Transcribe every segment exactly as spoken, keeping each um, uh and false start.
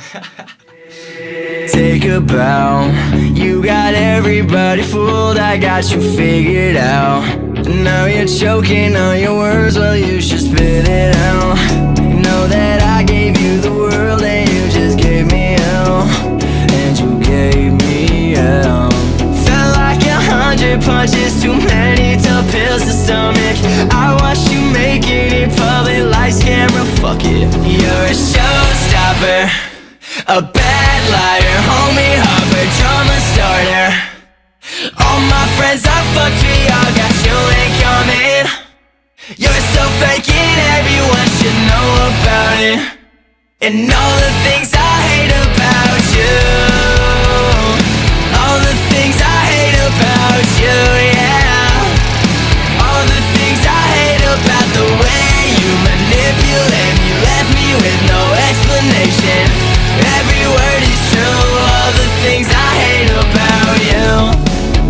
Take a bow. You got everybody fooled, I got you figured out. Now you're choking on your words, well you should spit it out. You know that I gave you the world and you just gave me hell. And you gave me hell. Felt like a hundred punches, too many tough pills to stomach. I watched you make it in public, lights, camera, fuck it. You're a showstopper, a bad liar, homie hopper, drama starter. All my friends are fucked, we all got you ain't coming. You're so fake and everyone should know about it. And all the things I hate about you, all the things I hate about you, yeah. All the things I hate about the way you manipulate me, left me with no explanation. Every word is true, all the things I hate about you.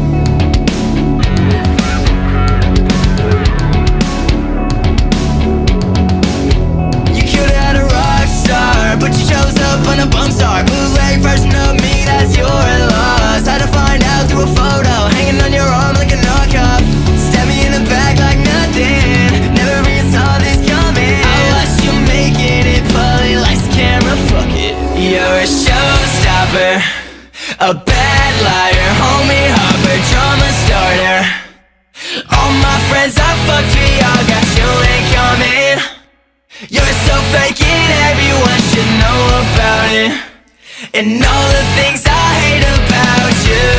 You could've had a rock star, but you chose up on a bum star. Bootleg version of me, that's your loss. Had to find out through a photo, hanging on your arm like a knockoff. Stab me in the back like nothing, never even saw this coming. I watched you making it public, lights, camera, fuck it. You're a showstopper, a bad liar, homie hopper, drama starter. All my friends are fucked, we all got you ain't coming. You're so fake and everyone should know about it. And all the things I hate about you,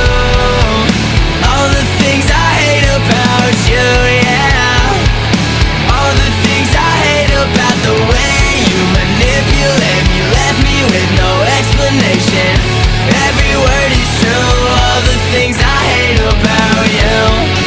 all the things I hate about you, yeah. All the things I hate about the way you manipulate me, left me with no explanation. Every word is true, all the things I hate about you.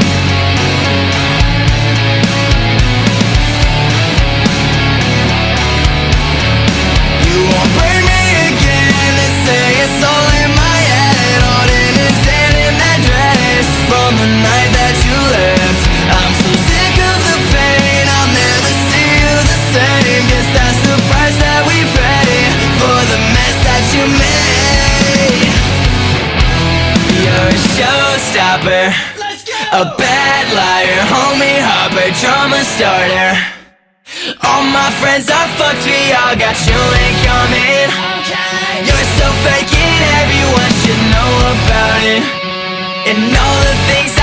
You won't burn me again, they say it's all in my head. All in his hand in that dress from the night that you left. I'm so sick of the pain, I'll never see you the same. Guess that's the price that we pay for the mess that you made. You're a showstopper, a bad liar, homie hopper, drama starter. All my friends are fucked, we all got you ain't coming. You're so fake and everyone should know about it. And all the things